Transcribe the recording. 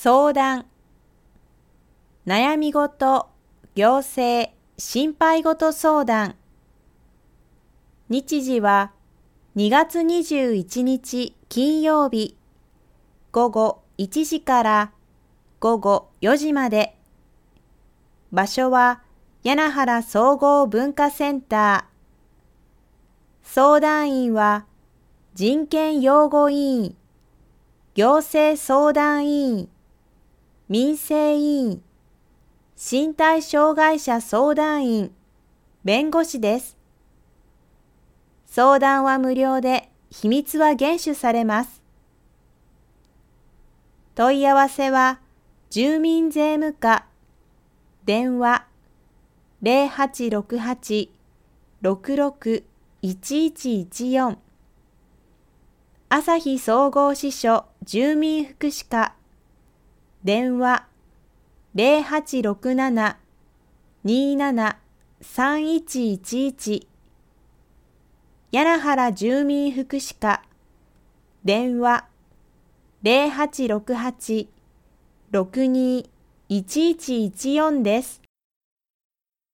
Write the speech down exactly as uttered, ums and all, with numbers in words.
相談、悩み事、行政、心配事相談。日時はにがつにじゅういちにち金曜日、午後いちじから午後よじまで。場所は谷名原総合文化センター。相談員は人権擁護委員、行政相談委員、民生委員、身体障害者相談員、弁護士です。相談は無料で秘密は厳守されます。問い合わせは住民税務課、電話 ゼロはちろくはち ろくろく いちいちいちよん、朝日総合支所住民福祉課、電話 ゼロはちろくなな にーなな さんいちいちいち、谷名原住民福祉課、電話 ゼロはちろくはち ろくに いちいちいちよんです。